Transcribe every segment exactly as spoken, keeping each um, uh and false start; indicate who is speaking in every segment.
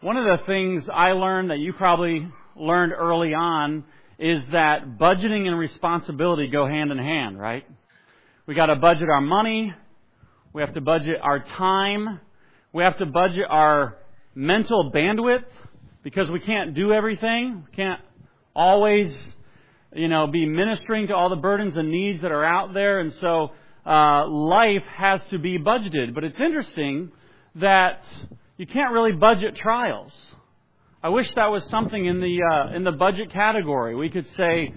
Speaker 1: One of the things I learned that you probably learned early on is that budgeting and responsibility go hand in hand, right? We got to budget our money. We have to budget our time. We have to budget our mental bandwidth because we can't do everything. We can't always, you know, be ministering to all the burdens and needs that are out there. And so uh, life has to be budgeted. But it's interesting that you can't really budget trials. I wish that was something in the uh, in the budget category. We could say,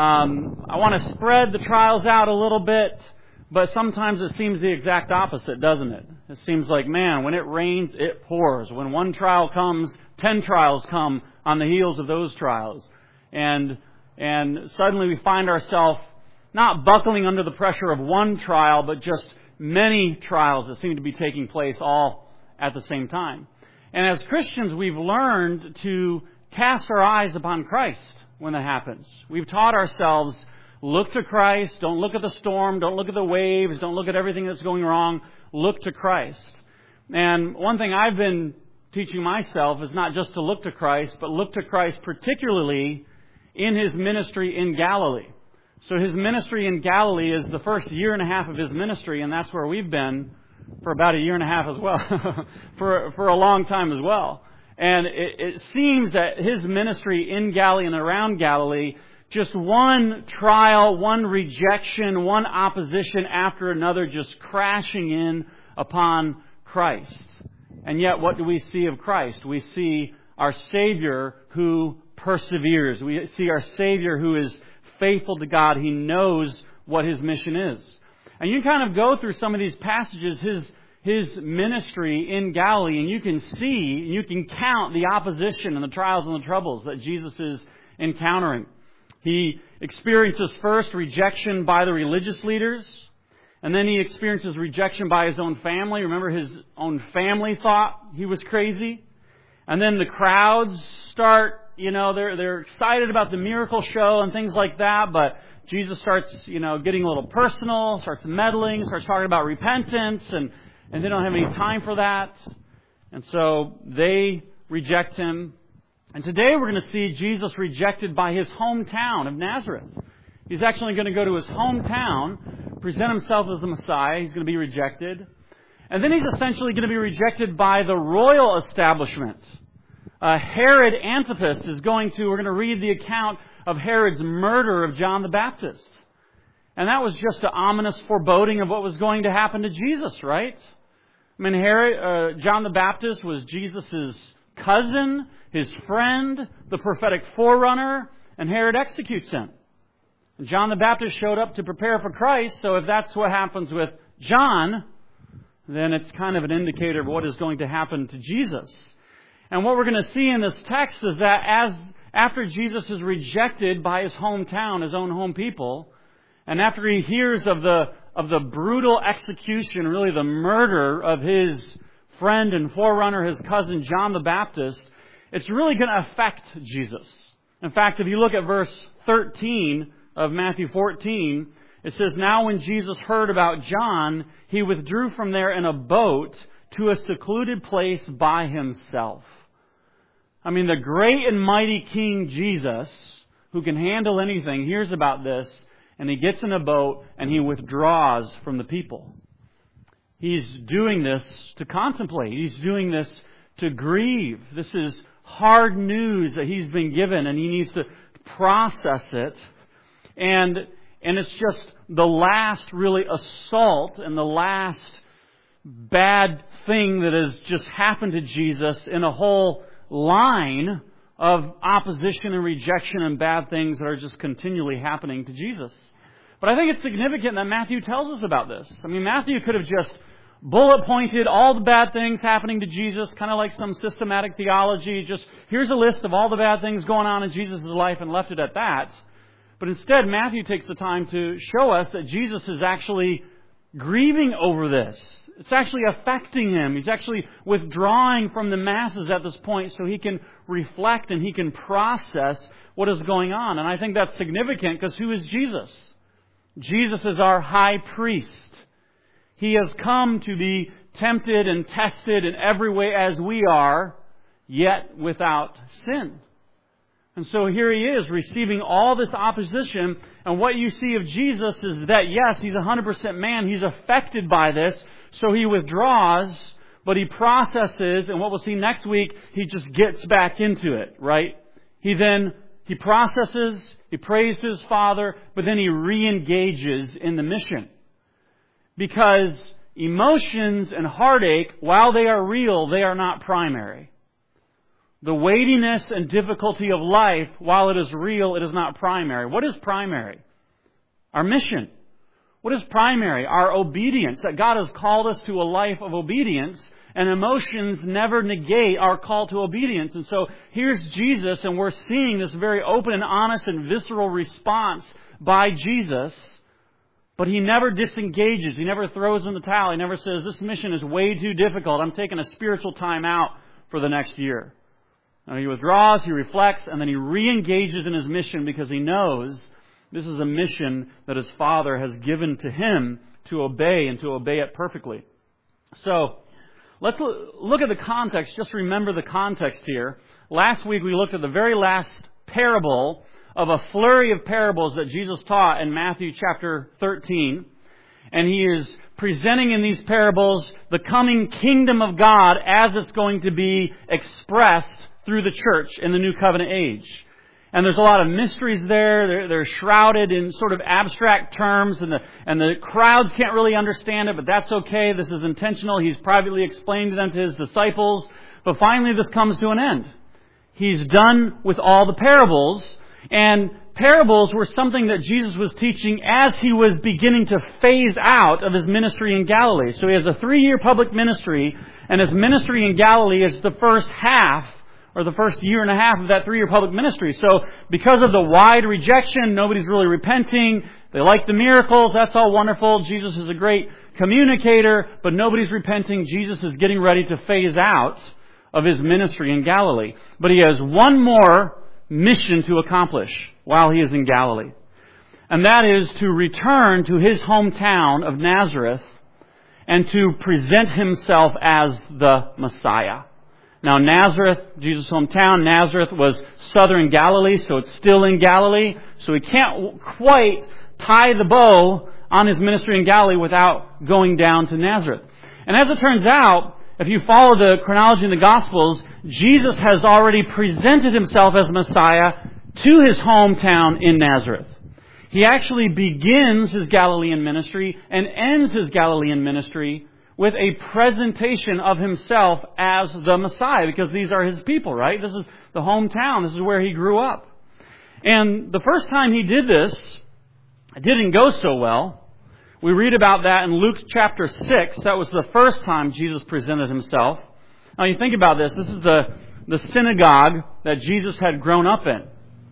Speaker 1: um, I want to spread the trials out a little bit, but sometimes it seems the exact opposite, doesn't it? It seems like, man, when it rains, it pours. When one trial comes, ten trials come on the heels of those trials. And and suddenly we find ourselves not buckling under the pressure of one trial, but just many trials that seem to be taking place all at the same time. And as Christians, we've learned to cast our eyes upon Christ when that happens. We've taught ourselves, look to Christ, don't look at the storm, don't look at the waves, don't look at everything that's going wrong, look to Christ. And one thing I've been teaching myself is not just to look to Christ, but look to Christ particularly in His ministry in Galilee. So His ministry in Galilee is the first year and a half of His ministry, and that's where we've been for about a year and a half as well, for for a long time as well. And it, it seems that His ministry in Galilee and around Galilee, just one trial, one rejection, one opposition after another just crashing in upon Christ. And yet what do we see of Christ? We see our Savior who perseveres. We see our Savior who is faithful to God. He knows what His mission is. And you kind of go through some of these passages, His His ministry in Galilee, and you can see, you can count the opposition and the trials and the troubles that Jesus is encountering. He experiences first rejection by the religious leaders, and then He experiences rejection by His own family. Remember, His own family thought He was crazy. And then the crowds start, you know, they're they're excited about the miracle show and things like that, but Jesus starts, you know, getting a little personal, starts meddling, starts talking about repentance, and, and they don't have any time for that. And so they reject Him. And today we're going to see Jesus rejected by His hometown of Nazareth. He's actually going to go to His hometown, present Himself as the Messiah. He's going to be rejected. And then He's essentially going to be rejected by the royal establishment. Uh, Herod Antipas is going to, we're going to read the account of Herod's murder of John the Baptist. And that was just an ominous foreboding of what was going to happen to Jesus, right? I mean, Herod, uh, John the Baptist was Jesus' cousin, his friend, the prophetic forerunner, and Herod executes him. And John the Baptist showed up to prepare for Christ, so if that's what happens with John, then it's kind of an indicator of what is going to happen to Jesus. And what we're going to see in this text is that as after Jesus is rejected by His hometown, His own home people, and after He hears of the of the brutal execution, really the murder of His friend and forerunner, His cousin John the Baptist, it's really going to affect Jesus. In fact, if you look at verse thirteen of Matthew fourteen, it says, "Now when Jesus heard about John, He withdrew from there in a boat to a secluded place by Himself." I mean, the great and mighty King Jesus, who can handle anything, hears about this, and He gets in a boat and He withdraws from the people. He's doing this to contemplate. He's doing this to grieve. This is hard news that He's been given, and He needs to process it. And, and it's just the last, really, assault and the last bad thing that has just happened to Jesus in a whole line of opposition and rejection and bad things that are just continually happening to Jesus. But I think it's significant that Matthew tells us about this. I mean, Matthew could have just bullet pointed all the bad things happening to Jesus, kind of like some systematic theology. Just here's a list of all the bad things going on in Jesus' life and left it at that. But instead, Matthew takes the time to show us that Jesus is actually grieving over this. It's actually affecting Him. He's actually withdrawing from the masses at this point so He can reflect and He can process what is going on. And I think that's significant because who is Jesus? Jesus is our high priest. He has come to be tempted and tested in every way as we are, yet without sin. And so here he is receiving all this opposition. And what you see of Jesus is that, yes, he's one hundred percent man. He's affected by this. So he withdraws, but he processes. And what we'll see next week, he just gets back into it, right? He then, he processes, he prays to his Father, but then he re-engages in the mission. Because emotions and heartache, while they are real, they are not primary. The weightiness and difficulty of life, while it is real, it is not primary. What is primary? Our mission. What is primary? Our obedience. That God has called us to a life of obedience, and emotions never negate our call to obedience. And so here's Jesus, and we're seeing this very open and honest and visceral response by Jesus. But he never disengages. He never throws in the towel. He never says, this mission is way too difficult. I'm taking a spiritual time out for the next year. Now he withdraws, he reflects, and then he re-engages in his mission because he knows this is a mission that his Father has given to him to obey and to obey it perfectly. So, let's look at the context. Just remember the context here. Last week we looked at the very last parable of a flurry of parables that Jesus taught in Matthew chapter thirteen. And he is presenting in these parables the coming kingdom of God as it's going to be expressed through the church in the New Covenant age. And there's a lot of mysteries there. They're, they're shrouded in sort of abstract terms, and the, and the crowds can't really understand it, but that's okay. This is intentional. He's privately explained them to his disciples. But finally, this comes to an end. He's done with all the parables, and parables were something that Jesus was teaching as he was beginning to phase out of his ministry in Galilee. So he has a three-year public ministry, and his ministry in Galilee is the first half or the first year and a half of that three-year public ministry. So because of the wide rejection, nobody's really repenting. They like the miracles. That's all wonderful. Jesus is a great communicator, but nobody's repenting. Jesus is getting ready to phase out of his ministry in Galilee. But he has one more mission to accomplish while he is in Galilee. And that is to return to his hometown of Nazareth and to present himself as the Messiah. Now Nazareth, Jesus' hometown, Nazareth was southern Galilee, so it's still in Galilee. So he can't quite tie the bow on his ministry in Galilee without going down to Nazareth. And as it turns out, if you follow the chronology in the Gospels, Jesus has already presented himself as Messiah to his hometown in Nazareth. He actually begins his Galilean ministry and ends his Galilean ministry with a presentation of himself as the Messiah, because these are his people, right? This is the hometown. This is where he grew up. And the first time he did this, it didn't go so well. We read about that in Luke chapter six. That was the first time Jesus presented himself. Now you think about this. This is the, the synagogue that Jesus had grown up in.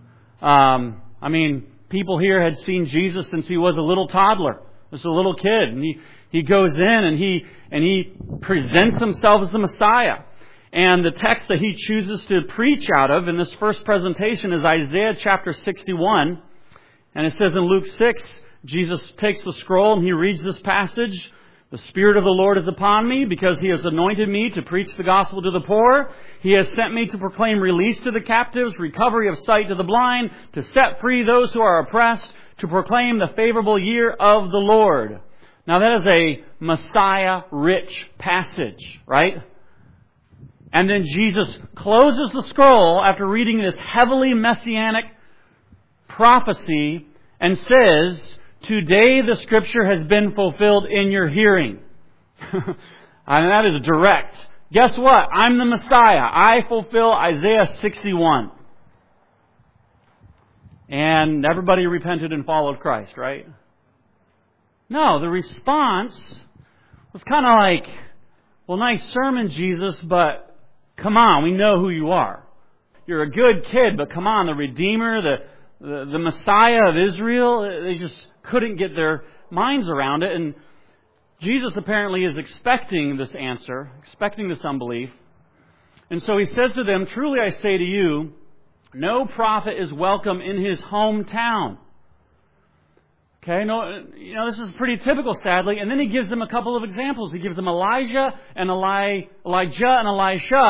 Speaker 1: Um, I mean, people here had seen Jesus since he was a little toddler. Just a little kid. And he, he goes in and he, and he presents himself as the Messiah. And the text that he chooses to preach out of in this first presentation is Isaiah chapter sixty-one. And it says in Luke six, Jesus takes the scroll and he reads this passage. The Spirit of the Lord is upon me because He has anointed me to preach the gospel to the poor. He has sent me to proclaim release to the captives, recovery of sight to the blind, to set free those who are oppressed, to proclaim the favorable year of the Lord. Now that is a Messiah-rich passage, right? And then Jesus closes the scroll after reading this heavily messianic prophecy and says, today the Scripture has been fulfilled in your hearing. And that is direct. Guess what? I'm the Messiah. I fulfill Isaiah sixty-one. And everybody repented and followed Christ, right? No, the response was kind of like, well, nice sermon, Jesus, but come on, we know who you are. You're a good kid, but come on, the Redeemer, the, the, the Messiah of Israel, they just couldn't get their minds around it. And Jesus apparently is expecting this answer, expecting this unbelief. And so He says to them, truly I say to you, no prophet is welcome in his hometown. Okay, no, you know, this is pretty typical, sadly. And then He gives them a couple of examples. He gives them Elijah and Eli, Elijah and Elisha,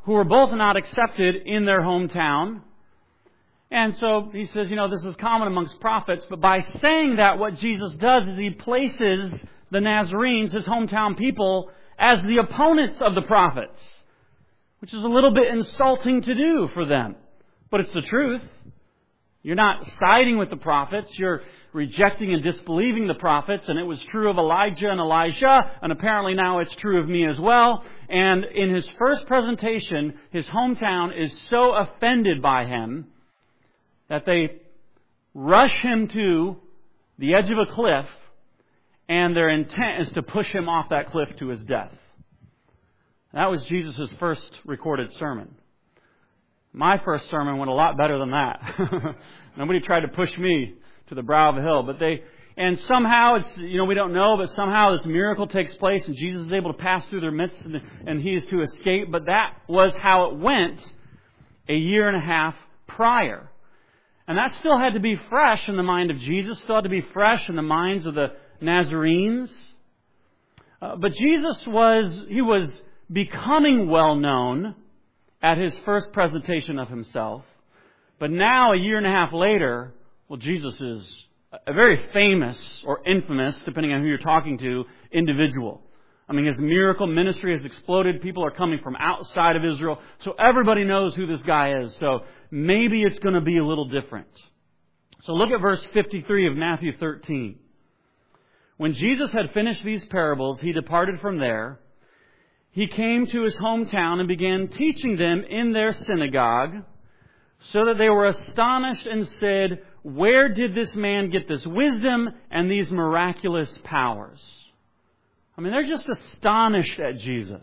Speaker 1: who were both not accepted in their hometown. And so he says, you know, this is common amongst prophets. But by saying that, what Jesus does is he places the Nazarenes, his hometown people, as the opponents of the prophets, which is a little bit insulting to do for them. But it's the truth. You're not siding with the prophets. You're rejecting and disbelieving the prophets. And it was true of Elijah and Elisha. And apparently now it's true of me as well. And in his first presentation, his hometown is so offended by him that they rush him to the edge of a cliff. And their intent is to push him off that cliff to his death. That was Jesus' first recorded sermon. My first sermon went a lot better than that. Nobody tried to push me to the brow of a hill. But they, and somehow, it's, you know, we don't know, but somehow this miracle takes place and Jesus is able to pass through their midst and, and he is to escape. But that was how it went a year and a half prior. And that still had to be fresh in the mind of Jesus, still had to be fresh in the minds of the Nazarenes. Uh, but Jesus was, he was becoming well known at his first presentation of himself. But now, a year and a half later, well, Jesus is a very famous or infamous, depending on who you're talking to, individual. I mean, his miracle ministry has exploded. People are coming from outside of Israel. So everybody knows who this guy is. So maybe it's going to be a little different. So look at verse fifty-three of Matthew thirteen. When Jesus had finished these parables, he departed from there. He came to his hometown and began teaching them in their synagogue, so that they were astonished and said, "Where did this man get this wisdom and these miraculous powers?" I mean, they're just astonished at Jesus.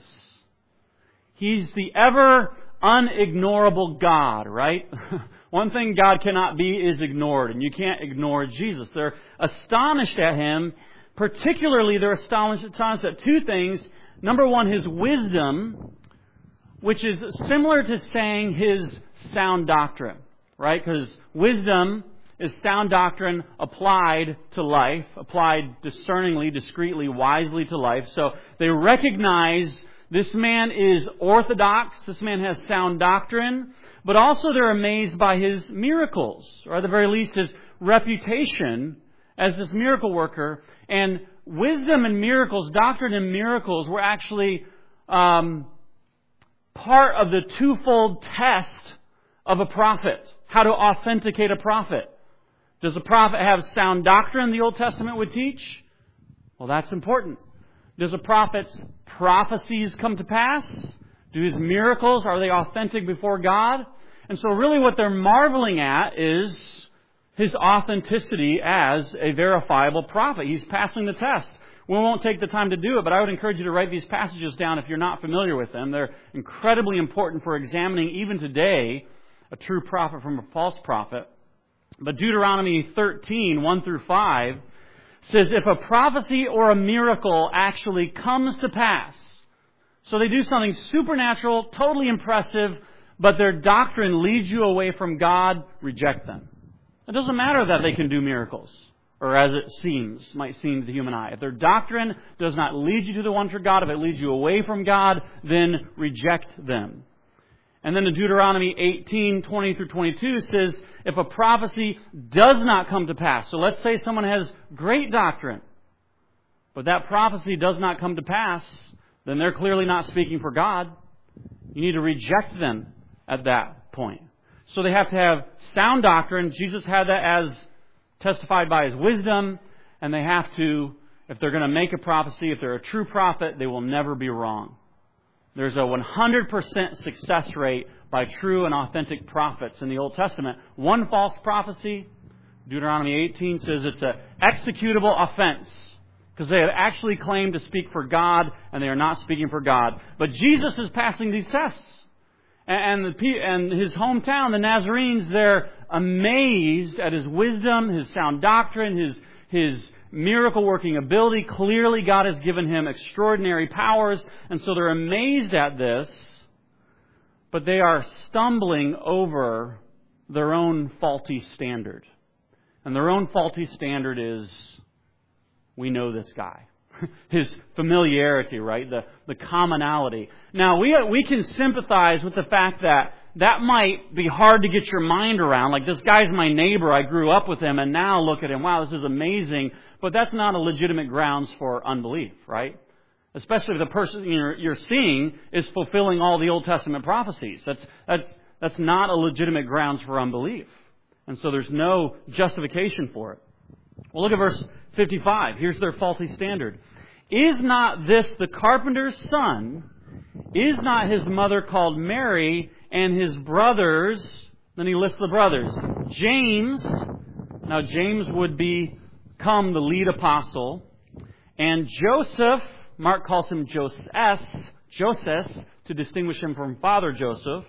Speaker 1: He's the ever unignorable God, right? One thing God cannot be is ignored, and you can't ignore Jesus. They're astonished at him. Particularly, they're astonished, astonished at two things. Number one, his wisdom, which is similar to saying his sound doctrine, right? Because wisdom is sound doctrine applied to life, applied discerningly, discreetly, wisely to life. So they recognize this man is orthodox, this man has sound doctrine, but also they're amazed by his miracles, or at the very least his reputation as this miracle worker. And wisdom and miracles, doctrine and miracles were actually um, part of the twofold test of a prophet. How to authenticate a prophet. Does a prophet have sound doctrine, the Old Testament would teach? Well, that's important. Does a prophet's prophecies come to pass? Do his miracles, are they authentic before God? And so really what they're marveling at is his authenticity as a verifiable prophet. He's passing the test. We won't take the time to do it, but I would encourage you to write these passages down if you're not familiar with them. They're incredibly important for examining, even today, a true prophet from a false prophet. But Deuteronomy thirteen, one through five, says, if a prophecy or a miracle actually comes to pass, so they do something supernatural, totally impressive, but their doctrine leads you away from God, reject them. It doesn't matter that they can do miracles, or as it seems, might seem to the human eye. If their doctrine does not lead you to the one true God, if it leads you away from God, then reject them. And then in Deuteronomy eighteen, twenty through twenty-two says, if a prophecy does not come to pass, so let's say someone has great doctrine, but that prophecy does not come to pass, then they're clearly not speaking for God. You need to reject them at that point. So they have to have sound doctrine. Jesus had that as testified by his wisdom. And they have to, if they're going to make a prophecy, if they're a true prophet, they will never be wrong. There's a one hundred percent success rate by true and authentic prophets in the Old Testament. One false prophecy, Deuteronomy eighteen says it's an executable offense, because they have actually claimed to speak for God and they are not speaking for God. But Jesus is passing these tests. And, the, and his hometown, the Nazarenes, they're amazed at his wisdom, his sound doctrine, his, his miracle working ability. Clearly God has given him extraordinary powers. And so they're amazed at this. But they are stumbling over their own faulty standard. And their own faulty standard is, we know this guy. his familiarity, right? The, the commonality. Now, we, we can sympathize with the fact that that might be hard to get your mind around. Like, this guy's my neighbor, I grew up with him, and now look at him, wow, this is amazing. But that's not a legitimate grounds for unbelief, right? Especially if the person you're, you're seeing is fulfilling all the Old Testament prophecies. That's, that's, that's not a legitimate grounds for unbelief. And so there's no justification for it. Well, look at verse fifty-five. Here's their faulty standard. Is not this the carpenter's son? Is not his mother called Mary, and his brothers? Then he lists the brothers. James. Now James would become the lead apostle. And Joseph, Mark calls him Joseph, Joseph, to distinguish him from Father Joseph.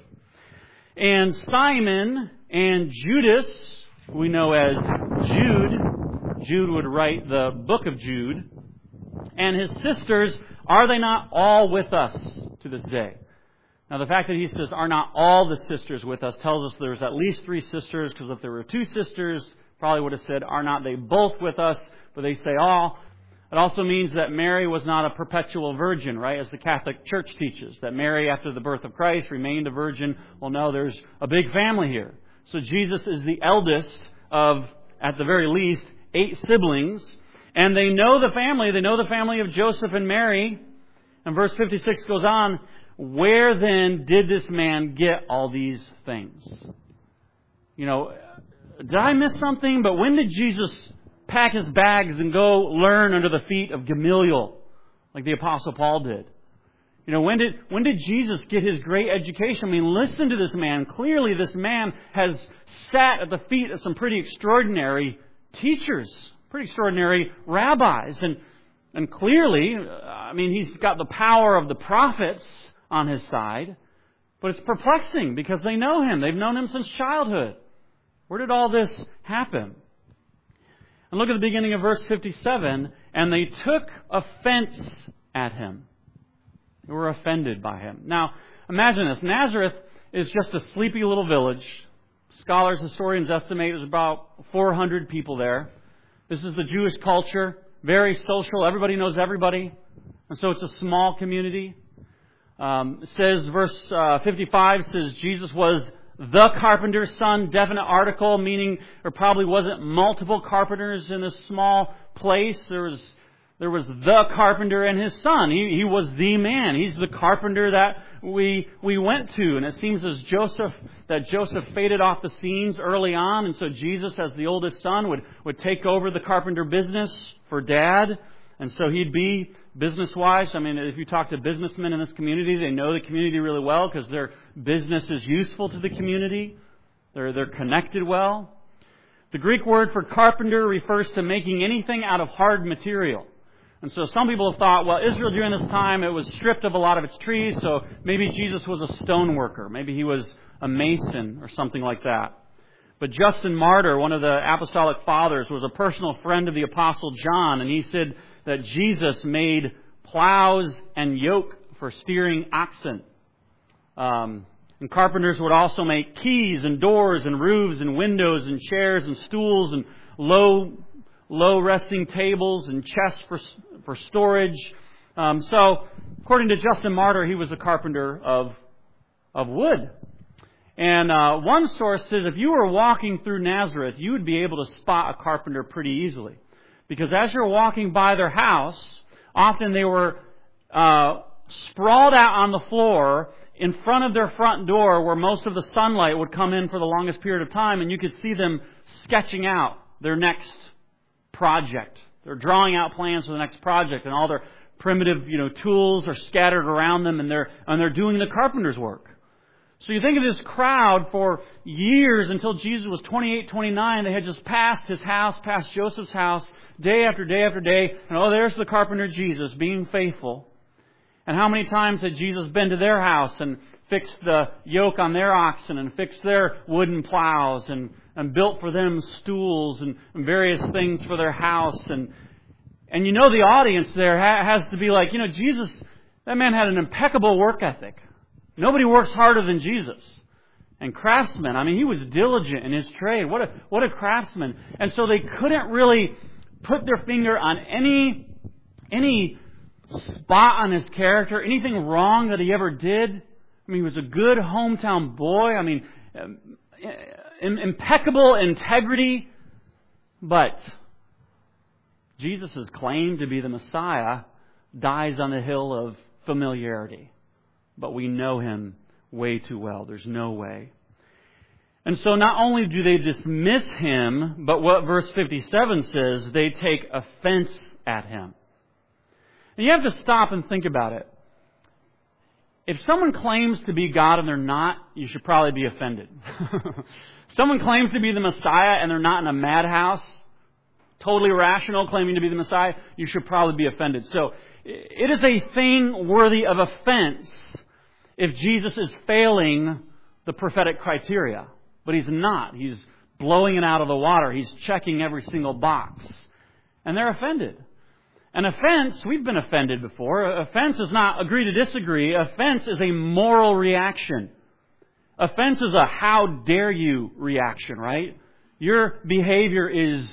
Speaker 1: And Simon and Judas, we know as Jude. Jude would write the book of Jude. And his sisters, are they not all with us to this day? Now the fact that he says, are not all the sisters with us, tells us there's at least three sisters, because if there were two sisters, probably would have said, are not they both with us? But they say all. It also means that Mary was not a perpetual virgin, right? As the Catholic Church teaches, that Mary, after the birth of Christ, remained a virgin. Well, no, there's a big family here. So Jesus is the eldest of, at the very least, eight siblings. And they know the family. They know the family of Joseph and Mary. And verse fifty-six goes on, where then did this man get all these things? You know, did I miss something? But when did Jesus pack his bags and go learn under the feet of Gamaliel, like the Apostle Paul did? You know, when did when did Jesus get his great education? I mean, listen to this man. Clearly, this man has sat at the feet of some pretty extraordinary teachers, pretty extraordinary rabbis. And, and clearly, I mean, he's got the power of the prophets on his side. But it's perplexing because they know him. They've known him since childhood. Where did all this happen? And look at the beginning of verse fifty-seven. And they took offense at him. They were offended by him. Now, imagine this. Nazareth is just a sleepy little village. Scholars, historians estimate there's about four hundred people there. This is the Jewish culture. Very social. Everybody knows everybody. And so it's a small community. Um, it says, verse uh, fifty-five says, Jesus was the carpenter's son. Definite article, meaning there probably wasn't multiple carpenters in this small place. There was there was the carpenter and his son. He, he was the man. He's the carpenter that we we went to. And it seems as Joseph that Joseph faded off the scenes early on, and so Jesus, as the oldest son, would, would take over the carpenter business for Dad. And so he'd be business-wise. I mean, if you talk to businessmen in this community, they know the community really well because their business is useful to the community. They're, they're connected well. The Greek word for carpenter refers to making anything out of hard material. And so some people have thought, well, Israel during this time, it was stripped of a lot of its trees, so maybe Jesus was a stone worker. Maybe he was a mason or something like that. But Justin Martyr, one of the apostolic fathers, was a personal friend of the Apostle John, and he said that Jesus made plows and yoke for steering oxen. Um, and carpenters would also make keys and doors and roofs and windows and chairs and stools and low low resting tables and chests for for storage. Um, so, according to Justin Martyr, he was a carpenter of of wood. And uh, one source says if you were walking through Nazareth, you would be able to spot a carpenter pretty easily. Because as you're walking by their house, often they were uh, sprawled out on the floor in front of their front door where most of the sunlight would come in for the longest period of time, and you could see them sketching out their next project. They're drawing out plans for the next project, and all their primitive, you know, tools are scattered around them, and they're and they're doing the carpenter's work. So you think of this crowd for years until Jesus was twenty-eight, twenty-nine. They had just passed his house, passed Joseph's house, day after day after day. And oh, there's the carpenter Jesus being faithful. And how many times had Jesus been to their house and fixed the yoke on their oxen and fixed their wooden plows and, and built for them stools and, and various things for their house. And, and you know the audience there ha- has to be like, you know, Jesus, that man had an impeccable work ethic. Nobody works harder than Jesus. And craftsmen, I mean, he was diligent in his trade. What a what a craftsman. And so they couldn't really put their finger on any any spot on his character, anything wrong that he ever did. I mean, he was a good hometown boy. I mean, impeccable integrity. But Jesus' claim to be the Messiah dies on the hill of familiarity. But we know him way too well. There's no way. And so not only do they dismiss him, but what verse fifty-seven says, they take offense at him. And you have to stop and think about it. If someone claims to be God and they're not, you should probably be offended. Someone claims to be the Messiah and they're not in a madhouse, totally rational, claiming to be the Messiah, you should probably be offended. So it is a thing worthy of offense if Jesus is failing the prophetic criteria. But he's not. He's blowing it out of the water. He's checking every single box. And they're offended. An offense, we've been offended before. Offense is not agree to disagree. Offense is a moral reaction. Offense is a how dare you reaction, right? Your behavior is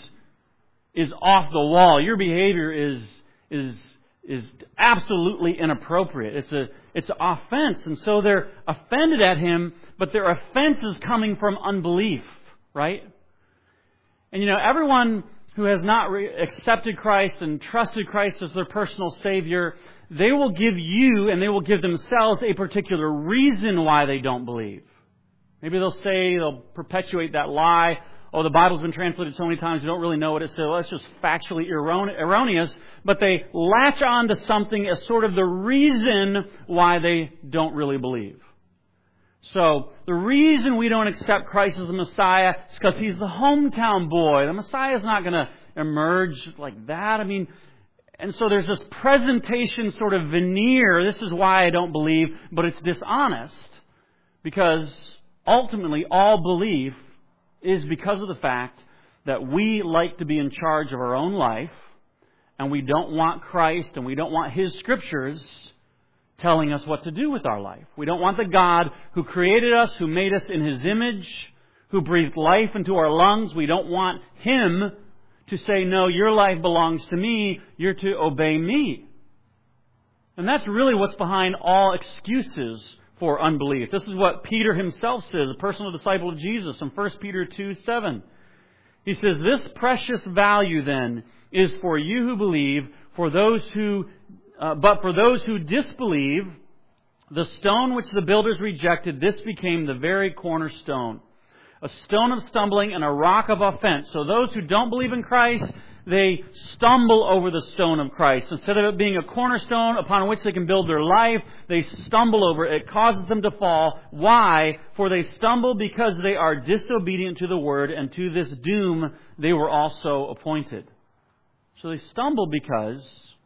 Speaker 1: is off the wall. Your behavior is is is absolutely inappropriate. It's a it's an offense. And so they're offended at him, but their offense is coming from unbelief, right? And you know, everyone who has not re- accepted Christ and trusted Christ as their personal Savior, they will give you and they will give themselves a particular reason why they don't believe. Maybe they'll say, they'll perpetuate that lie. Oh, the Bible's been translated so many times, you don't really know what it says. Well, it's just factually erron- erroneous. But they latch on to something as sort of the reason why they don't really believe. So, the reason we don't accept Christ as the Messiah is because He's the hometown boy. The Messiah is not going to emerge like that. I mean, and so there's this presentation sort of veneer. This is why I don't believe, but it's dishonest. Because ultimately, all belief is because of the fact that we like to be in charge of our own life, and we don't want Christ and we don't want His Scriptures telling us what to do with our life. We don't want the God who created us, who made us in His image, who breathed life into our lungs. We don't want Him to say, no, your life belongs to me, you're to obey me. And that's really what's behind all excuses for unbelief. This is what Peter himself says, a personal disciple of Jesus, in First Peter two seven. He says, this precious value then is for you who believe, for those who, uh, but for those who disbelieve, the stone which the builders rejected, this became the very cornerstone. A stone of stumbling and a rock of offense. So those who don't believe in Christ, they stumble over the stone of Christ. Instead of it being a cornerstone upon which they can build their life, they stumble over it. It causes them to fall. Why? For they stumble because they are disobedient to the Word, and to this doom they were also appointed. So they stumble because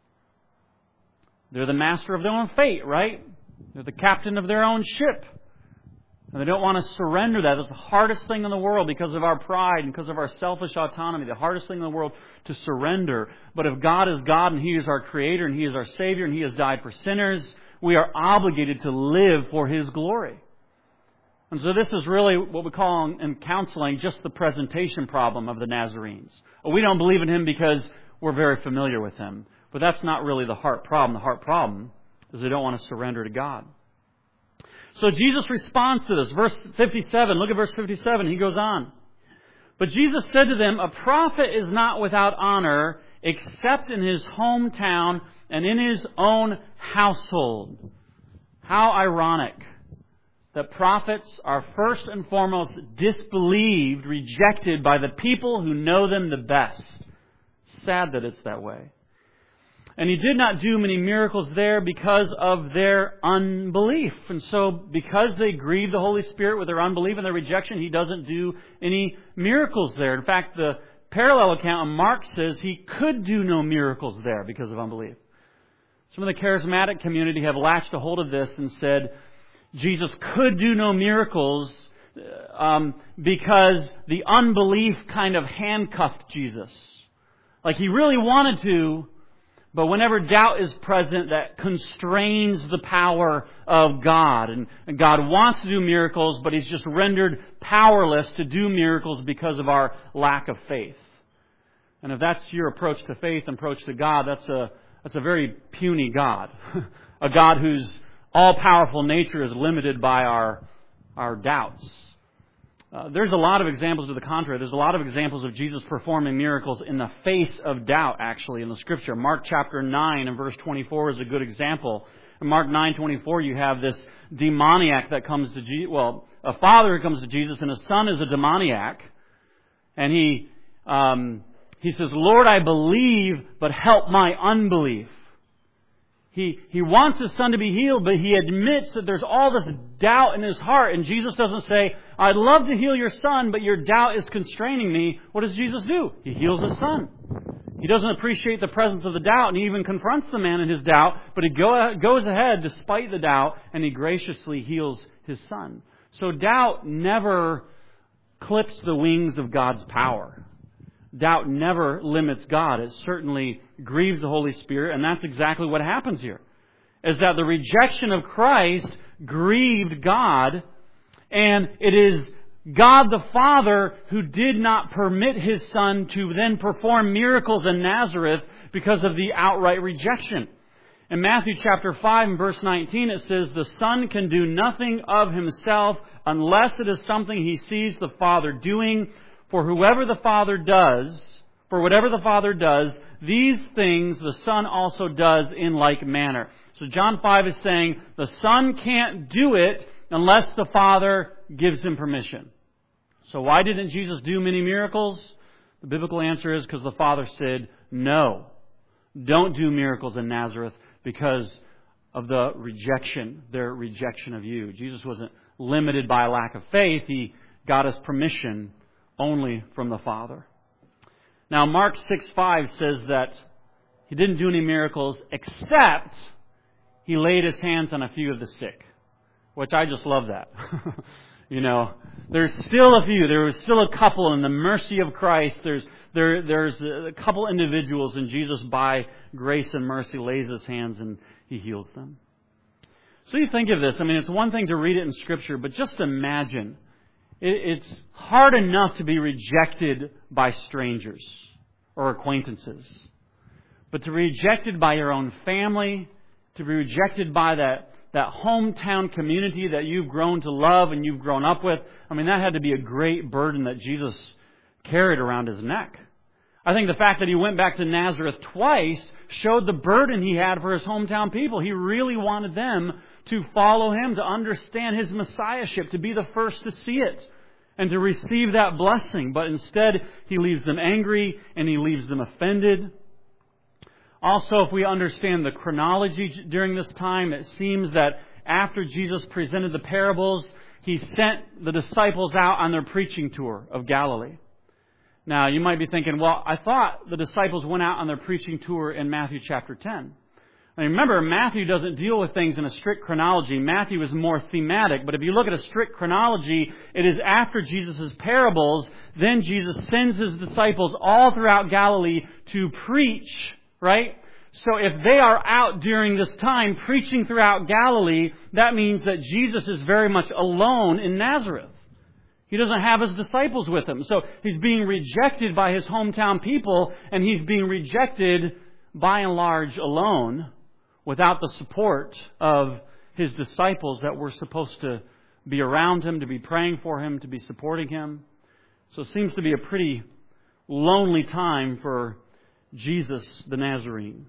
Speaker 1: they're the master of their own fate, right? They're the captain of their own ship. And they don't want to surrender that. That's the hardest thing in the world because of our pride and because of our selfish autonomy. The hardest thing in the world to surrender. But if God is God and He is our Creator and He is our Savior and He has died for sinners, we are obligated to live for His glory. And so this is really what we call in counseling just the presentation problem of the Nazarenes. We don't believe in Him because we're very familiar with Him. But that's not really the heart problem. The heart problem is they don't want to surrender to God. So Jesus responds to this. Verse fifty-seven, look at verse fifty-seven. He goes on. But Jesus said to them, a prophet is not without honor except in his hometown and in his own household. How ironic that prophets are first and foremost disbelieved, rejected by the people who know them the best. Sad that it's that way. And He did not do many miracles there because of their unbelief. And so because they grieved the Holy Spirit with their unbelief and their rejection, He doesn't do any miracles there. In fact, the parallel account in Mark says He could do no miracles there because of unbelief. Some of the charismatic community have latched a hold of this and said Jesus could do no miracles um, because the unbelief kind of handcuffed Jesus. Like He really wanted to, but whenever doubt is present, that constrains the power of God. And, and God wants to do miracles, but He's just rendered powerless to do miracles because of our lack of faith. And if that's your approach to faith and approach to God, that's a, that's a very puny God. A God whose all-powerful nature is limited by our, our doubts. Uh, there's a lot of examples to the contrary. There's a lot of examples of Jesus performing miracles in the face of doubt, actually, in the Scripture. Mark chapter nine and verse twenty-four is a good example. In Mark nine twenty-four, you have this demoniac that comes to Jesus. Well, a father who comes to Jesus, and his son is a demoniac. And he um, he says, Lord, I believe, but help my unbelief. He he wants his son to be healed, but he admits that there's all this doubt in his heart. And Jesus doesn't say, I'd love to heal your son, but your doubt is constraining me. What does Jesus do? He heals his son. He doesn't appreciate the presence of the doubt, and he even confronts the man in his doubt, but he go, goes ahead despite the doubt, and he graciously heals his son. So doubt never clips the wings of God's power. Doubt never limits God. It certainly grieves the Holy Spirit, and that's exactly what happens here. Is that the rejection of Christ grieved God, and it is God the Father who did not permit His Son to then perform miracles in Nazareth because of the outright rejection. In Matthew chapter five and verse nineteen it says, the Son can do nothing of Himself unless it is something He sees the Father doing. For whoever the Father does, for whatever the Father does, these things the Son also does in like manner. So John five is saying the Son can't do it unless the Father gives Him permission. So why didn't Jesus do many miracles? The biblical answer is because the Father said, no, don't do miracles in Nazareth because of the rejection, their rejection of you. Jesus wasn't limited by a lack of faith. He got His permission only from the Father. Now, Mark six five says that He didn't do any miracles except He laid His hands on a few of the sick, which I just love that. You know, there's still a few. There was still a couple in the mercy of Christ. There's there there's a couple individuals, and Jesus, by grace and mercy, lays His hands and He heals them. So you think of this. I mean, it's one thing to read it in Scripture, but just imagine. It's hard enough to be rejected by strangers or acquaintances. But to be rejected by your own family, to be rejected by that, that hometown community that you've grown to love and you've grown up with, I mean, that had to be a great burden that Jesus carried around His neck. I think the fact that He went back to Nazareth twice showed the burden He had for His hometown people. He really wanted them to follow Him, to understand His Messiahship, to be the first to see it, and to receive that blessing. But instead, He leaves them angry and He leaves them offended. Also, if we understand the chronology during this time, it seems that after Jesus presented the parables, He sent the disciples out on their preaching tour of Galilee. Now, you might be thinking, well, I thought the disciples went out on their preaching tour in Matthew chapter ten. Now, remember, Matthew doesn't deal with things in a strict chronology. Matthew is more thematic. But if you look at a strict chronology, it is after Jesus' parables, then Jesus sends His disciples all throughout Galilee to preach, right? So if they are out during this time preaching throughout Galilee, that means that Jesus is very much alone in Nazareth. He doesn't have His disciples with Him. So He's being rejected by His hometown people, and He's being rejected by and large alone, without the support of His disciples that were supposed to be around Him, to be praying for Him, to be supporting Him. So it seems to be a pretty lonely time for Jesus the Nazarene.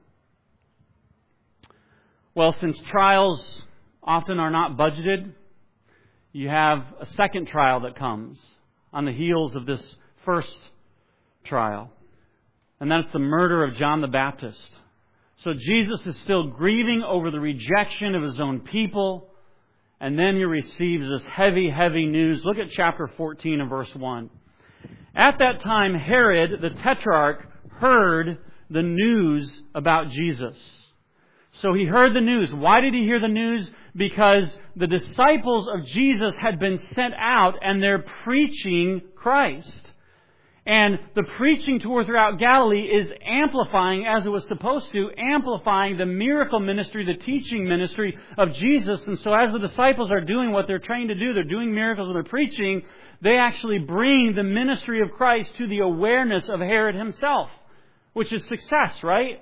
Speaker 1: Well, since trials often are not budgeted, you have a second trial that comes on the heels of this first trial. And that's the murder of John the Baptist. So Jesus is still grieving over the rejection of His own people. And then He receives this heavy, heavy news. Look at chapter fourteen and verse one. At that time, Herod, the Tetrarch, heard the news about Jesus. So he heard the news. Why did he hear the news? Because the disciples of Jesus had been sent out and they're preaching Christ. And the preaching tour throughout Galilee is amplifying, as it was supposed to, amplifying the miracle ministry, the teaching ministry of Jesus. And so as the disciples are doing what they're trained to do, they're doing miracles and they're preaching, they actually bring the ministry of Christ to the awareness of Herod himself, which is success, right?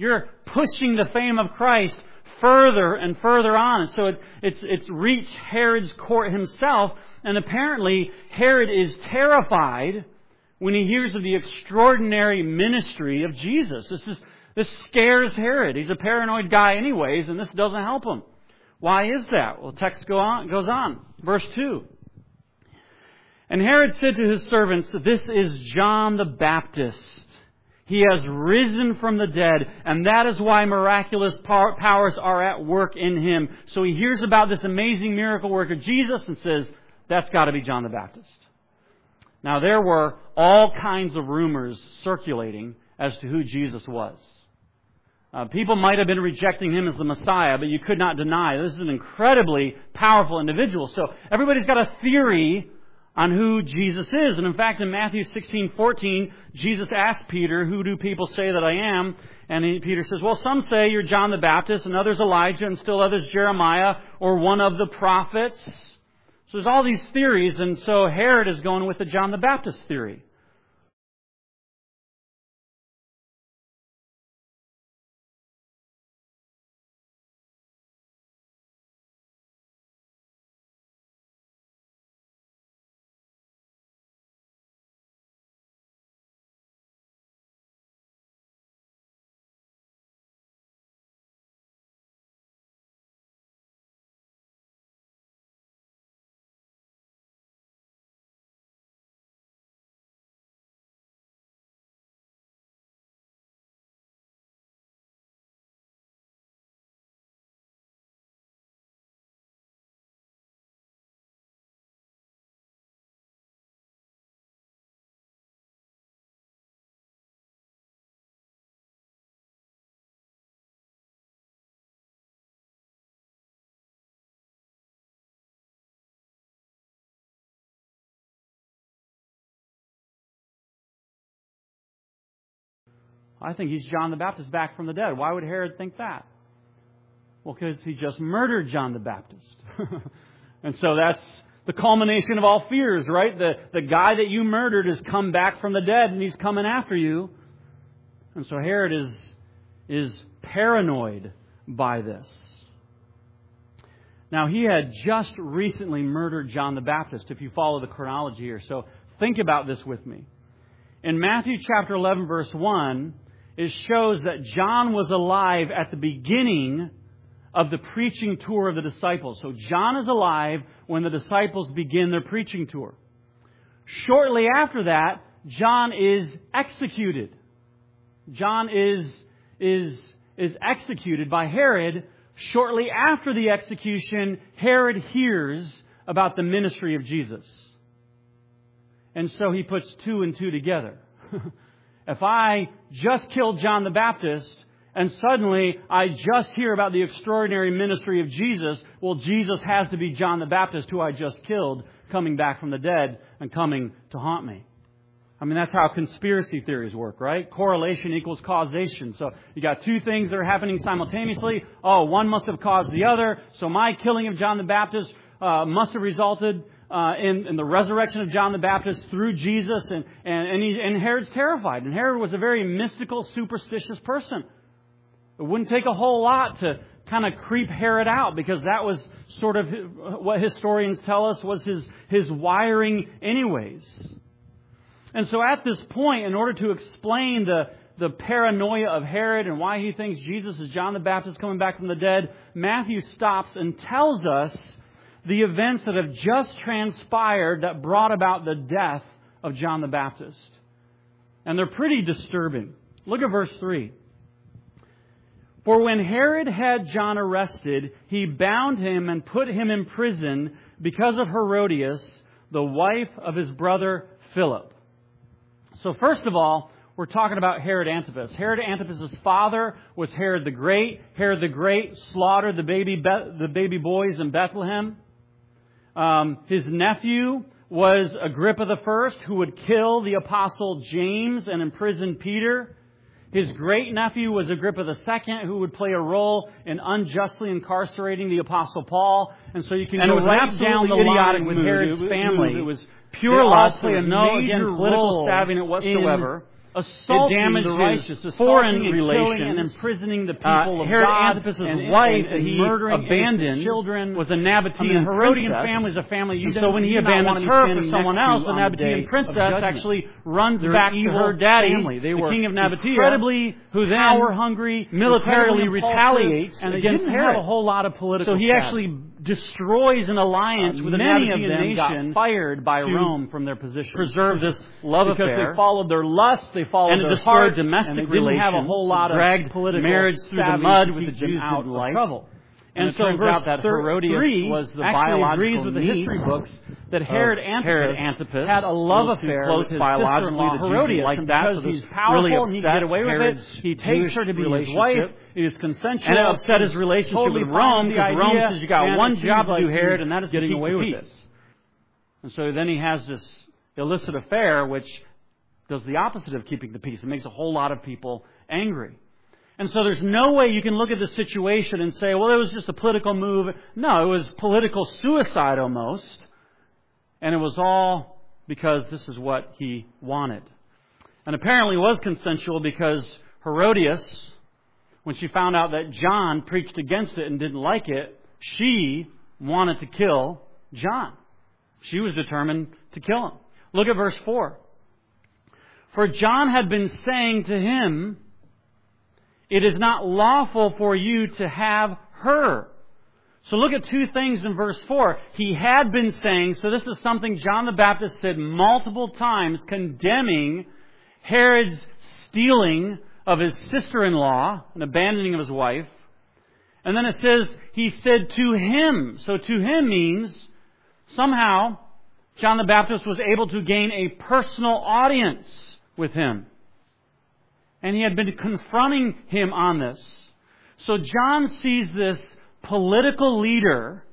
Speaker 1: You're pushing the fame of Christ further and further on. And so it, it's, it's reached Herod's court himself. And apparently Herod is terrified when he hears of the extraordinary ministry of Jesus. This is, this scares Herod. He's a paranoid guy anyways, and this doesn't help him. Why is that? Well, the text go on, goes on. Verse two. And Herod said to his servants, "This is John the Baptist. He has risen from the dead, and that is why miraculous powers are at work in him." So he hears about this amazing miracle work of Jesus and says, that's got to be John the Baptist. Now, there were all kinds of rumors circulating as to who Jesus was. Uh, people might have been rejecting him as the Messiah, but you could not deny this is an incredibly powerful individual. So everybody's got a theory on who Jesus is. And in fact, in Matthew sixteen fourteen, Jesus asked Peter, "Who do people say that I am?" And he, Peter says, "Well, some say you're John the Baptist, and others Elijah, and still others Jeremiah, or one of the prophets." So there's all these theories, and so Herod is going with the John the Baptist theory. I think he's John the Baptist back from the dead. Why would Herod think that? Well, because he just murdered John the Baptist. And so that's the culmination of all fears, right? The, the guy that you murdered has come back from the dead and he's coming after you. And so Herod is, is paranoid by this. Now, he had just recently murdered John the Baptist, if you follow the chronology here. So think about this with me. In Matthew chapter eleven, verse one, it shows that John was alive at the beginning of the preaching tour of the disciples. So John is alive when the disciples begin their preaching tour. Shortly after that, John is executed. John is, is, is executed by Herod. Shortly after the execution, Herod hears about the ministry of Jesus. And so he puts two and two together. If I just killed John the Baptist and suddenly I just hear about the extraordinary ministry of Jesus, well, Jesus has to be John the Baptist who I just killed, coming back from the dead and coming to haunt me. I mean, that's how conspiracy theories work, right? Correlation equals causation. So you got two things that are happening simultaneously. Oh, one must have caused the other. So my killing of John the Baptist uh, must have resulted Uh, in, in the resurrection of John the Baptist through Jesus, and and and, he, and Herod's terrified. And Herod was a very mystical, superstitious person. It wouldn't take a whole lot to kind of creep Herod out, because that was sort of what historians tell us was his his wiring, anyways. And so, at this point, in order to explain the the paranoia of Herod and why he thinks Jesus is John the Baptist coming back from the dead, Matthew stops and tells us the events that have just transpired that brought about the death of John the Baptist. And they're pretty disturbing. Look at verse three. "For when Herod had John arrested, he bound him and put him in prison because of Herodias, the wife of his brother Philip." So first of all, we're talking about Herod Antipas. Herod Antipas' father was Herod the Great. Herod the Great slaughtered the baby, the baby boys in Bethlehem. Um, his nephew was Agrippa the First, who would kill the apostle James and imprison Peter. His great-nephew was Agrippa the Second, who would play a role in unjustly incarcerating the apostle Paul. And so you can
Speaker 2: and
Speaker 1: go
Speaker 2: it was
Speaker 1: right down the line with
Speaker 2: move.
Speaker 1: Herod's
Speaker 2: it was,
Speaker 1: family.
Speaker 2: It was pure
Speaker 1: lust.
Speaker 2: lust.
Speaker 1: There was no, again, political savviness whatsoever. assaulting
Speaker 2: damaged
Speaker 1: the
Speaker 2: his
Speaker 1: righteous,
Speaker 2: foreign
Speaker 1: and
Speaker 2: relations,
Speaker 1: killing and imprisoning the people
Speaker 2: Uh,
Speaker 1: of
Speaker 2: Herod
Speaker 1: God,
Speaker 2: Antipas'
Speaker 1: and,
Speaker 2: wife
Speaker 1: and, and
Speaker 2: he
Speaker 1: murdering
Speaker 2: abandoned
Speaker 1: innocent children.
Speaker 2: was a Nabatean
Speaker 1: I mean, the Herodian
Speaker 2: princess.
Speaker 1: family is a family you
Speaker 2: And
Speaker 1: don't,
Speaker 2: so when he
Speaker 1: you do not want
Speaker 2: abandons
Speaker 1: to be
Speaker 2: her
Speaker 1: standing
Speaker 2: for someone
Speaker 1: next to
Speaker 2: else, the
Speaker 1: on the day
Speaker 2: Nabatean
Speaker 1: of
Speaker 2: princess
Speaker 1: judgment.
Speaker 2: actually runs
Speaker 1: They're
Speaker 2: back
Speaker 1: an
Speaker 2: to
Speaker 1: evil
Speaker 2: her daddy,
Speaker 1: family. They
Speaker 2: the
Speaker 1: were
Speaker 2: king of Nabatea,
Speaker 1: incredibly
Speaker 2: who then
Speaker 1: power-hungry,
Speaker 2: militarily
Speaker 1: incredibly impulsive,
Speaker 2: retaliates
Speaker 1: and they
Speaker 2: against
Speaker 1: didn't
Speaker 2: Herod.
Speaker 1: have a whole lot of political
Speaker 2: So he
Speaker 1: status.
Speaker 2: actually destroys an alliance
Speaker 1: Uh,
Speaker 2: with a
Speaker 1: many of
Speaker 2: Nabatean
Speaker 1: them
Speaker 2: nation
Speaker 1: got fired by
Speaker 2: to
Speaker 1: Rome from their positions.
Speaker 2: preserve this love
Speaker 1: because
Speaker 2: affair.
Speaker 1: they followed their lust, they followed
Speaker 2: And it
Speaker 1: their
Speaker 2: destroyed
Speaker 1: heart,
Speaker 2: domestic
Speaker 1: and they didn't
Speaker 2: relations,
Speaker 1: have a whole lot of
Speaker 2: dragged
Speaker 1: political
Speaker 2: marriage through the
Speaker 1: savvy
Speaker 2: mud
Speaker 1: to
Speaker 2: with
Speaker 1: keep
Speaker 2: the
Speaker 1: them
Speaker 2: Jews
Speaker 1: out
Speaker 2: didn't
Speaker 1: of
Speaker 2: like.
Speaker 1: trouble.
Speaker 2: And,
Speaker 1: And,
Speaker 2: so
Speaker 1: it turns
Speaker 2: verse
Speaker 1: out that
Speaker 2: thir-
Speaker 1: Herodias
Speaker 2: three
Speaker 1: was the
Speaker 2: actually
Speaker 1: biological
Speaker 2: agrees with the
Speaker 1: niece
Speaker 2: history books that
Speaker 1: of
Speaker 2: Herod Antipas,
Speaker 1: Herod Antipas,
Speaker 2: had a love
Speaker 1: was too
Speaker 2: affair
Speaker 1: close
Speaker 2: with his
Speaker 1: biologically.
Speaker 2: sister-in-law
Speaker 1: The Jews
Speaker 2: Herodias,
Speaker 1: didn't like
Speaker 2: and
Speaker 1: that,
Speaker 2: because
Speaker 1: so
Speaker 2: he's
Speaker 1: this
Speaker 2: powerful
Speaker 1: really
Speaker 2: and he can
Speaker 1: upset
Speaker 2: get away with
Speaker 1: Herod's
Speaker 2: it, he takes
Speaker 1: Jewish
Speaker 2: her to be his
Speaker 1: relationship.
Speaker 2: wife. It is consensual.
Speaker 1: And it upset his
Speaker 2: He's
Speaker 1: relationship
Speaker 2: totally
Speaker 1: with
Speaker 2: fine
Speaker 1: Rome,
Speaker 2: with the
Speaker 1: because Rome
Speaker 2: idea,
Speaker 1: says you got
Speaker 2: and
Speaker 1: one
Speaker 2: it
Speaker 1: job
Speaker 2: seems
Speaker 1: to do,
Speaker 2: like
Speaker 1: Herod,
Speaker 2: he's
Speaker 1: and that is to
Speaker 2: getting
Speaker 1: keep
Speaker 2: away
Speaker 1: the
Speaker 2: with
Speaker 1: peace.
Speaker 2: it.
Speaker 1: And so then he has this illicit affair, which does the opposite of keeping the peace. It makes a whole lot of people angry. And so there's no way you can look at the situation and say, well, it was just a political move. No, it was political suicide almost. And it was all because this is what he wanted. And apparently it was consensual because Herodias, when she found out that John preached against it and didn't like it, she wanted to kill John. She was determined to kill him. Look at verse four. For John had been saying to him, it is not lawful for you to have her. So look at two things in verse four. He had been saying, so this is something John the Baptist said multiple times, condemning Herod's stealing of his sister-in-law and abandoning of his wife. And then it says, he said to him. So to him means somehow John the Baptist was able to gain a personal audience with him. And he had been confronting him on this. So John sees this political leader,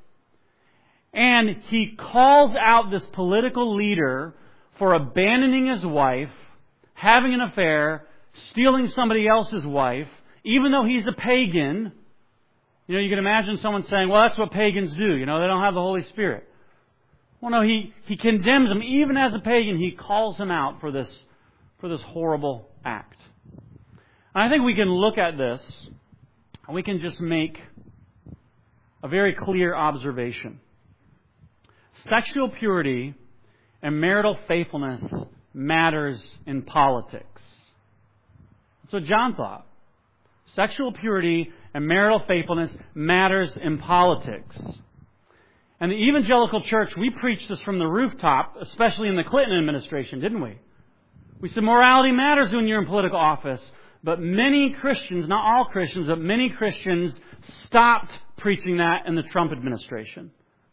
Speaker 1: and he calls out this political leader for abandoning his wife, having an affair, stealing somebody else's wife, even though he's a pagan. You know, you can imagine someone saying, well, that's what pagans do. You know, they don't have the Holy Spirit. Well, no, he, he condemns him. Even as a pagan, he calls him out for this, for this horrible act. And I think we can look at this, and we can just make a very clear observation. Sexual purity and marital faithfulness matters in politics. That's what John thought. Sexual purity and marital faithfulness matters in politics. And the evangelical church, we preached this from the rooftop, especially in the Clinton administration, didn't we? We said morality matters when you're in political office. But many Christians, not all Christians, but many Christians stopped preaching that in the Trump administration.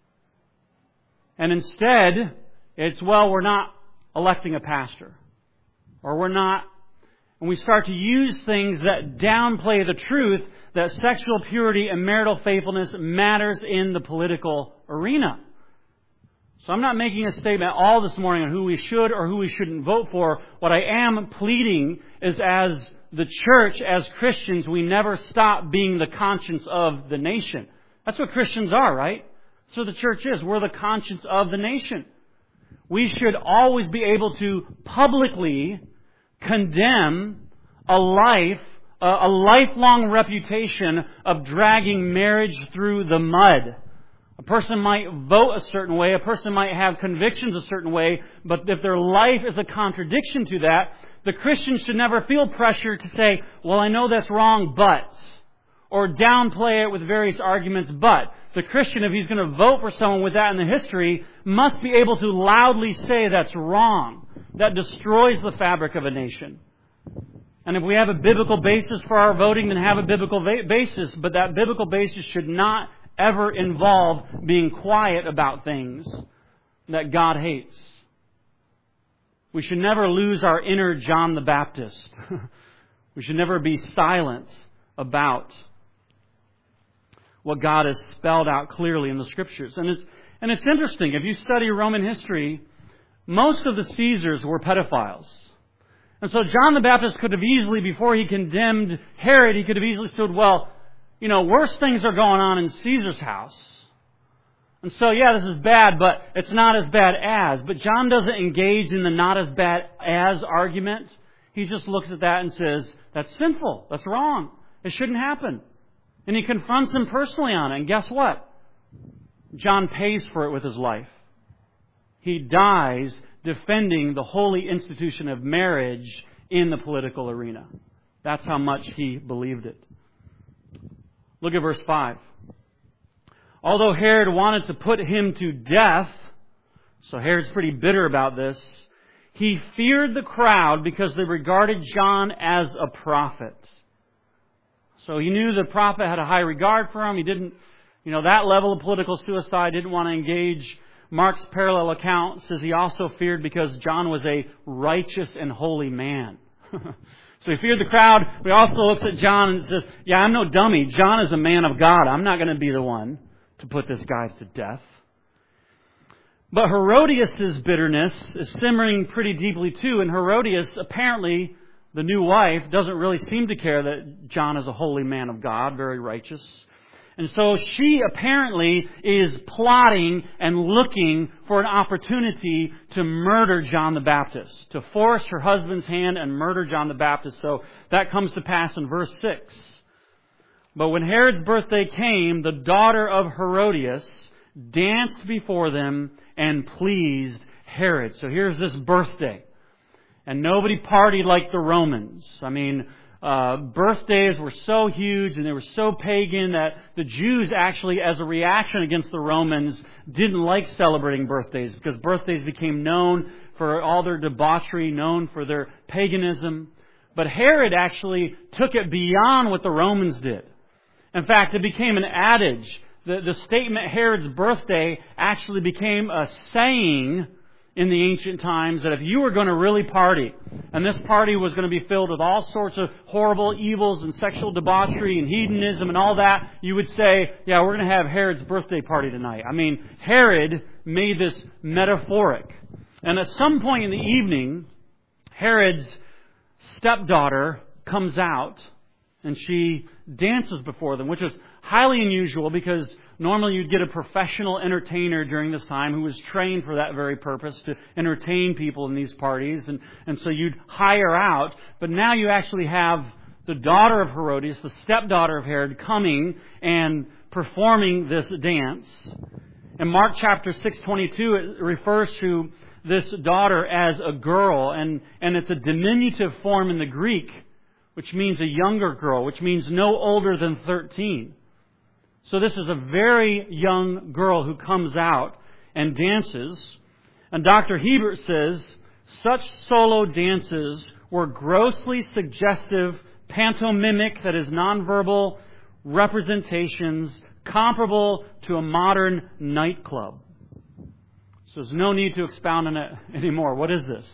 Speaker 1: And instead, it's, well, we're not electing a pastor. Or we're not, and we start to use things that downplay the truth that sexual purity and marital faithfulness matters in the political arena. So I'm not making a statement all this morning on who we should or who we shouldn't vote for. What I am pleading is, as the church, as Christians, we never stop being the conscience of the nation. That's what Christians are, right? That's what the church is. We're the conscience of the nation. We should always be able to publicly condemn a life, a lifelong reputation of dragging marriage through the mud. A person might vote a certain way, a person might have convictions a certain way, but if their life is a contradiction to that, the Christian should never feel pressure to say, well, I know that's wrong, but, or downplay it with various arguments, but. The Christian, if he's going to vote for someone with that in the history, must be able to loudly say that's wrong. That destroys the fabric of a nation. And if we have a biblical basis for our voting, then have a biblical va- basis, but that biblical basis should not ever involve being quiet about things that God hates. We should never lose our inner John the Baptist. We should never be silent about what God has spelled out clearly in the Scriptures. And it's, and it's interesting, if you study Roman history, most of the Caesars were pedophiles. And so John the Baptist could have easily, before he condemned Herod, he could have easily said, well, you know, worse things are going on in Caesar's house. And so, yeah, this is bad, but it's not as bad as. But John doesn't engage in the not as bad as argument. He just looks at that and says, that's sinful. That's wrong. It shouldn't happen. And he confronts him personally on it. And guess what? John pays for it with his life. He dies defending the holy institution of marriage in the political arena. That's how much he believed it. Look at verse five. Although Herod wanted to put him to death, so Herod's pretty bitter about this, he feared the crowd because they regarded John as a prophet. So he knew the prophet had a high regard for him. He didn't, you know, that level of political suicide, didn't want to engage. Mark's parallel account says he also feared because John was a righteous and holy man. So he feared the crowd. But he also looks at John and says, yeah, I'm no dummy. John is a man of God. I'm not going to be the one to put this guy to death. But Herodias' bitterness is simmering pretty deeply too. And Herodias, apparently, the new wife, doesn't really seem to care that John is a holy man of God, very righteous. And so she apparently is plotting and looking for an opportunity to murder John the Baptist, to force her husband's hand and murder John the Baptist. So that comes to pass in verse six. But when Herod's birthday came, the daughter of Herodias danced before them and pleased Herod. So here's this birthday. And nobody partied like the Romans. I mean, uh, birthdays were so huge and they were so pagan that the Jews actually, as a reaction against the Romans, didn't like celebrating birthdays because birthdays became known for all their debauchery, known for their paganism. But Herod actually took it beyond what the Romans did. In fact, it became an adage. The, the statement Herod's birthday actually became a saying in the ancient times that if you were going to really party, and this party was going to be filled with all sorts of horrible evils and sexual debauchery and hedonism and all that, you would say, yeah, we're going to have Herod's birthday party tonight. I mean, Herod made this metaphoric. And at some point in the evening, Herod's stepdaughter comes out and she dances before them, which is highly unusual because normally you'd get a professional entertainer during this time who was trained for that very purpose, to entertain people in these parties. And, and so you'd hire out. But now you actually have the daughter of Herodias, the stepdaughter of Herod, coming and performing this dance. In Mark chapter six twenty-two, it refers to this daughter as a girl. And, and it's a diminutive form in the Greek, which means a younger girl, which means no older than thirteen. So this is a very young girl who comes out and dances. And Doctor Hebert says, such solo dances were grossly suggestive, pantomimic, that is nonverbal representations comparable to a modern nightclub. So there's no need to expound on it anymore. What is this?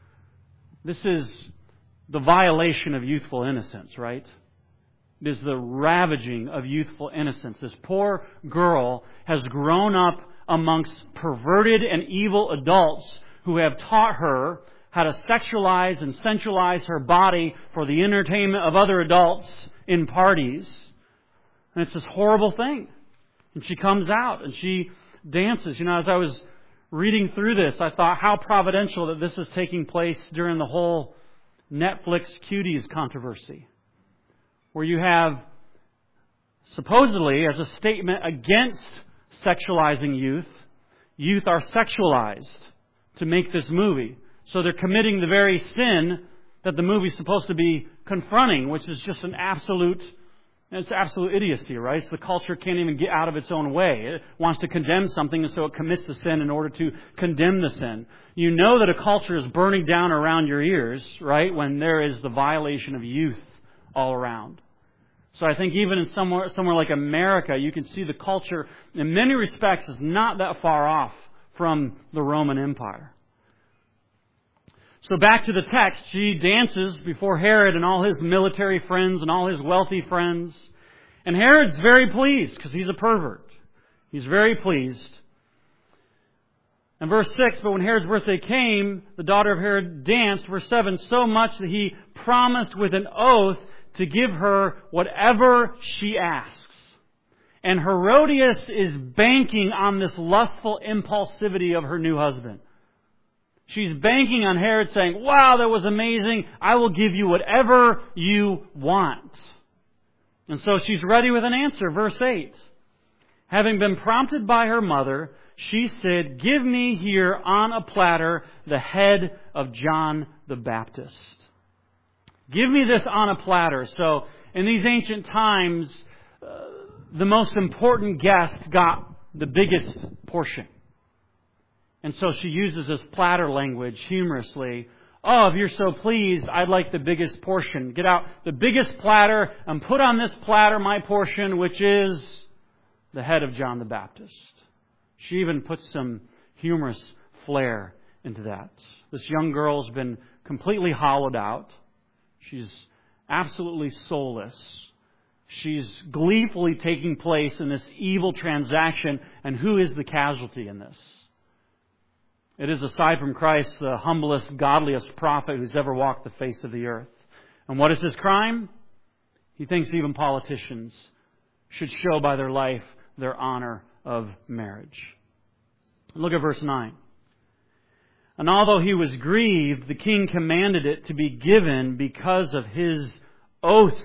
Speaker 1: This is the violation of youthful innocence, right? It is the ravaging of youthful innocence. This poor girl has grown up amongst perverted and evil adults who have taught her how to sexualize and sensualize her body for the entertainment of other adults in parties. And it's this horrible thing. And she comes out and she dances. You know, as I was reading through this, I thought how providential that this is taking place during the whole Netflix cuties controversy, where you have, supposedly, as a statement against sexualizing youth, youth are sexualized to make this movie. So they're committing the very sin that the movie's supposed to be confronting, which is just an absolute, it's absolute idiocy, right? It's the culture can't even get out of its own way. It wants to condemn something, and so it commits the sin in order to condemn the sin. You know that a culture is burning down around your ears, right, when there is the violation of youth all around. So I think even in somewhere, somewhere like America, you can see the culture, in many respects, is not that far off from the Roman Empire. So back to the text, she dances before Herod and all his military friends and all his wealthy friends. And Herod's very pleased because he's a pervert. He's very pleased. And verse six, but when Herod's birthday came, the daughter of Herod danced, verse seven, so much that he promised with an oath to give her whatever she asks. And Herodias is banking on this lustful impulsivity of her new husband. She's banking on Herod saying, wow, that was amazing. I will give you whatever you want. And so she's ready with an answer. Verse eight. Having been prompted by her mother, she said, give me here on a platter the head of John the Baptist. Give me this on a platter. So in these ancient times, uh, the most important guest got the biggest portion. And so she uses this platter language humorously. Oh, if you're so pleased, I'd like the biggest portion. Get out the biggest platter and put on this platter my portion, which is the head of John the Baptist. She even puts some humorous flair into that. This young girl's been completely hollowed out. She's absolutely soulless. She's gleefully taking place in this evil transaction. And who is the casualty in this? It is, aside from Christ, the humblest, godliest prophet who's ever walked the face of the earth. And what is his crime? He thinks even politicians should show by their life their honor of marriage. Look at verse nine. And although he was grieved, the king commanded it to be given because of his oaths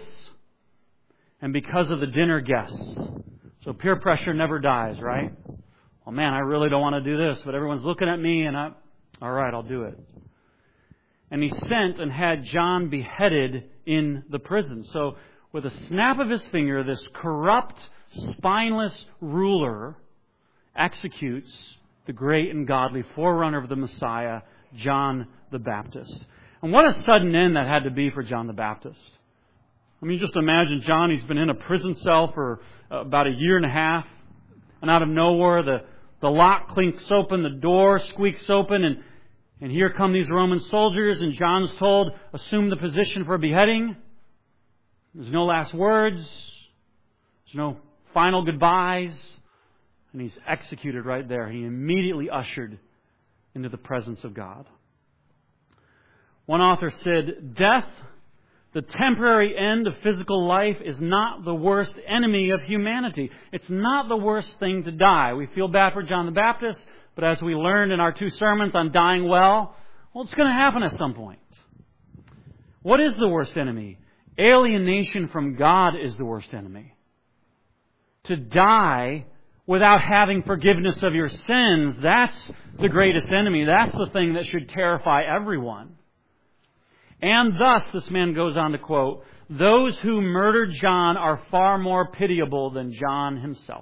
Speaker 1: and because of the dinner guests. So peer pressure never dies, right? Well, man, I really don't want to do this, but everyone's looking at me and I, all right, I'll do it. And he sent and had John beheaded in the prison. So with a snap of his finger, this corrupt, spineless ruler executes the great and godly forerunner of the Messiah, John the Baptist. And what a sudden end that had to be for John the Baptist. I mean, just imagine John, he's been in a prison cell for about a year and a half, and out of nowhere the, the lock clinks open, the door squeaks open, and, and here come these Roman soldiers, and John's told, assume the position for beheading. There's no last words. There's no final goodbyes. And he's executed right there. He immediately ushered into the presence of God. One author said, death, the temporary end of physical life, is not the worst enemy of humanity. It's not the worst thing to die. We feel bad for John the Baptist, but as we learned in our two sermons on dying well, well, it's going to happen at some point. What is the worst enemy? Alienation from God is the worst enemy. To die without having forgiveness of your sins, that's the greatest enemy. That's the thing that should terrify everyone. And thus, this man goes on to quote, those who murdered John are far more pitiable than John himself.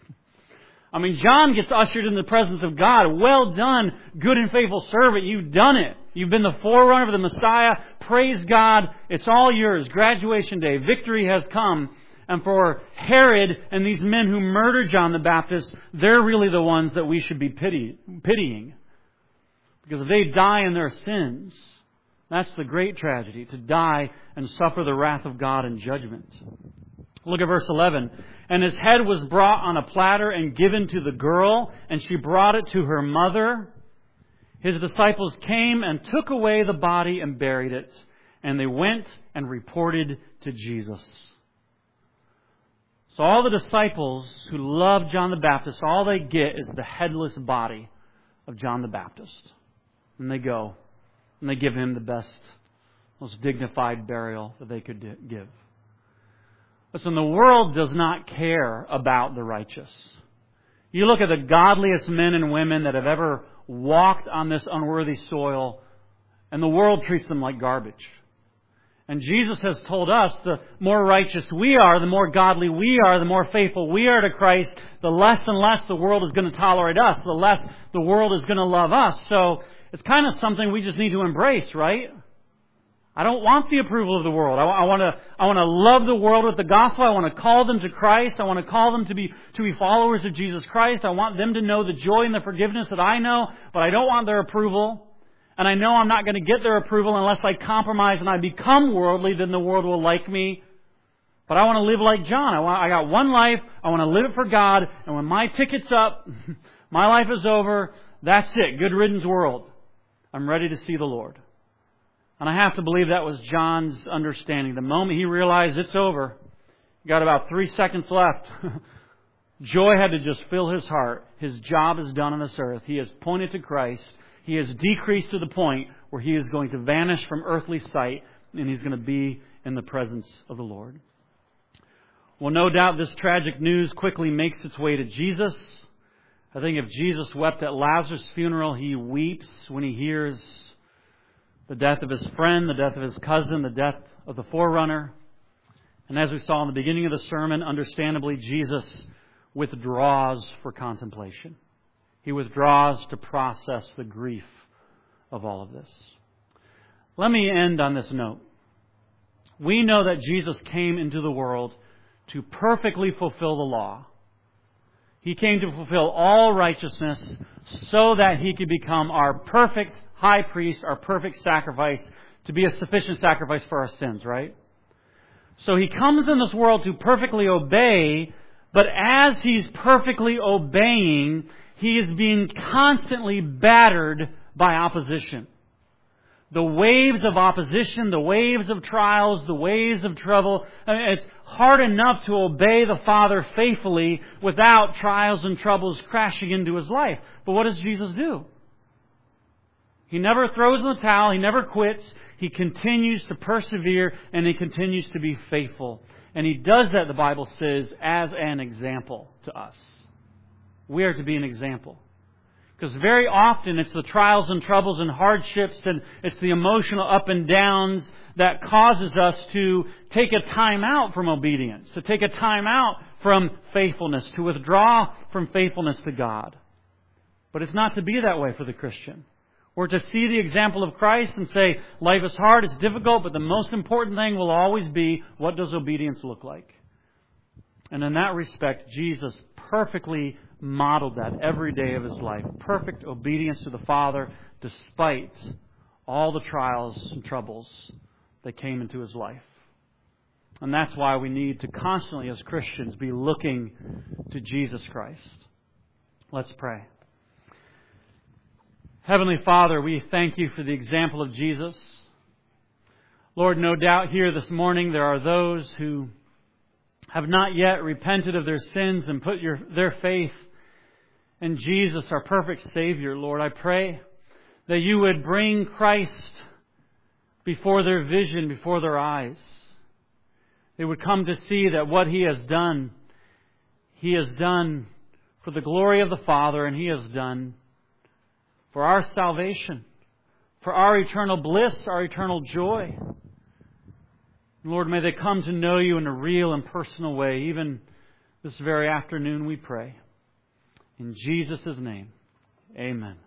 Speaker 1: I mean, John gets ushered in the presence of God. Well done, good and faithful servant. You've done it. You've been the forerunner of the Messiah. Praise God. It's all yours. Graduation day. Victory has come. And for Herod and these men who murdered John the Baptist, they're really the ones that we should be pity, pitying. Because if they die in their sins, that's the great tragedy, to die and suffer the wrath of God in judgment. Look at verse eleven. And his head was brought on a platter and given to the girl, and she brought it to her mother. His disciples came and took away the body and buried it, and they went and reported to Jesus. So all the disciples who love John the Baptist, all they get is the headless body of John the Baptist. And they go and they give him the best, most dignified burial that they could give. Listen, the world does not care about the righteous. You look at the godliest men and women that have ever walked on this unworthy soil, and the world treats them like garbage. And Jesus has told us the more righteous we are, the more godly we are, the more faithful we are to Christ, the less and less the world is going to tolerate us, the less the world is going to love us. So it's kind of something we just need to embrace, right? I don't want the approval of the world. I, I want to I want to love the world with the gospel. I want to call them to Christ. I want to call them to be to be followers of Jesus Christ. I want them to know the joy and the forgiveness that I know, but I don't want their approval. And I know I'm not going to get their approval unless I compromise and I become worldly, then the world will like me. But I want to live like John. I want, I got one life. I want to live it for God. And when my ticket's up, my life is over. That's it. Good riddance, world. I'm ready to see the Lord. And I have to believe that was John's understanding. The moment he realized it's over, he got about three seconds left. Joy had to just fill his heart. His job is done on this earth. He has pointed to Christ. He has decreased to the point where He is going to vanish from earthly sight and He's going to be in the presence of the Lord. Well, no doubt this tragic news quickly makes its way to Jesus. I think if Jesus wept at Lazarus' funeral, He weeps when He hears the death of His friend, the death of His cousin, the death of the forerunner. And as we saw in the beginning of the sermon, understandably, Jesus withdraws for contemplation. He withdraws to process the grief of all of this. Let me end on this note. We know that Jesus came into the world to perfectly fulfill the law. He came to fulfill all righteousness so that He could become our perfect high priest, our perfect sacrifice, to be a sufficient sacrifice for our sins, right? So He comes in this world to perfectly obey, but as He's perfectly obeying, He is being constantly battered by opposition. The waves of opposition, the waves of trials, the waves of trouble. I mean, it's hard enough to obey the Father faithfully without trials and troubles crashing into His life. But what does Jesus do? He never throws in the towel. He never quits. He continues to persevere and He continues to be faithful. And He does that, the Bible says, as an example to us. We are to be an example. Because very often it's the trials and troubles and hardships and it's the emotional up and downs that causes us to take a time out from obedience, to take a time out from faithfulness, to withdraw from faithfulness to God. But it's not to be that way for the Christian. We're to see the example of Christ and say, life is hard, it's difficult, but the most important thing will always be, what does obedience look like? And in that respect, Jesus perfectly modeled that every day of His life. Perfect obedience to the Father despite all the trials and troubles that came into His life. And that's why we need to constantly, as Christians, be looking to Jesus Christ. Let's pray. Heavenly Father, we thank You for the example of Jesus. Lord, no doubt here this morning there are those who have not yet repented of their sins and put your, their faith in Jesus, our perfect Savior. Lord, I pray that You would bring Christ before their vision, before their eyes. They would come to see that what He has done, He has done for the glory of the Father, and He has done for our salvation, for our eternal bliss, our eternal joy. Lord, may they come to know You in a real and personal way, even this very afternoon, we pray. In Jesus' name, amen.